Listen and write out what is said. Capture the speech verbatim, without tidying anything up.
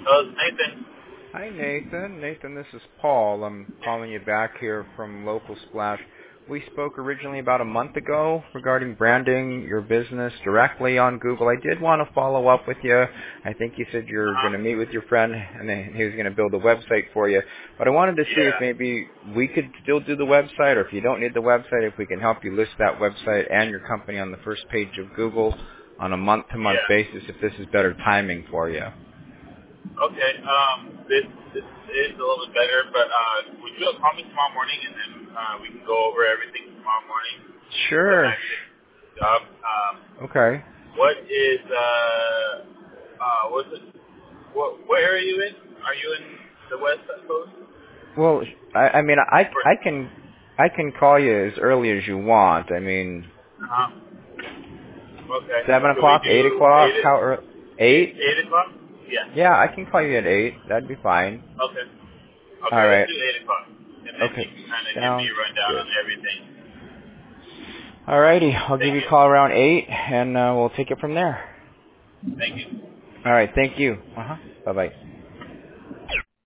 Oh, it's Nathan. Hi, Nathan. Nathan, this is Paul. I'm calling you back here from Local Splash. We spoke originally about a month ago regarding branding your business directly on Google. I did want to follow up with you. I think you said you're Uh-huh. going to meet with your friend and then he was going to build a website for you. But I wanted to see if Yeah. maybe we could still do the website, or if you don't need the website, if we can help you list that website and your company on the first page of Google on a month-to-month Yeah. basis, if this is better timing for you. Okay. Um, this this is a little bit better, but uh, would you call me tomorrow morning and then uh, we can go over everything tomorrow morning? When Sure. I finish the job. Um, Okay. what is uh uh what's it? What what area are you in? Are you in the West Coast? Well, I, I mean, I, Or, I can I can call you as early as you want. I mean, uh-huh. Okay. seven Could we o'clock, eight do o'clock, eight how early? eight Eight? eight o'clock? Yeah. Yeah, I can call you at eight. That'd be fine. Okay. Okay, All let's right. do eight o'clock. And then you Okay. can kind of give me Sounds a rundown good. on everything. All righty. I'll give Thank you a you. call around eight, and uh, we'll take it from there. Thank you. All right. Thank you. Uh huh. Bye bye.